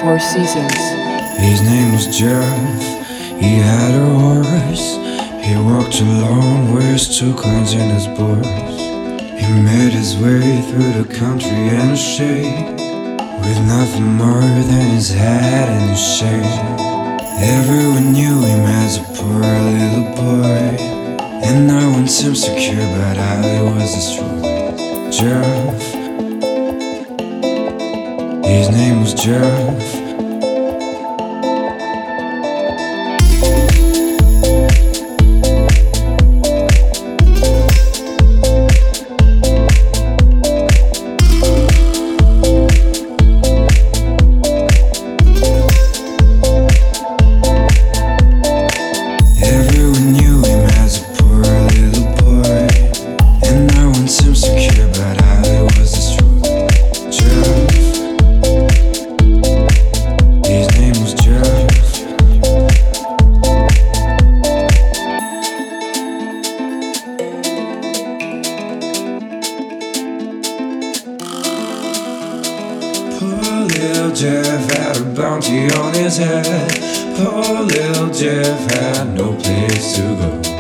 Four Seasons. His name was Jeff, he had a horse. He walked along with his two coins in his purse. He made his way through the country and the shade, with nothing more than his hat and his shade. Everyone knew him as a poor little boy, and no one seemed secure about how he was destroyed. Jeff, his name was Jeff. Everyone knew him as a poor little boy, and no one seemed secure about how he was destroyed. Jeff, his name was Jeff. Poor little Jeff had a bounty on his head. Poor little Jeff had no place to go.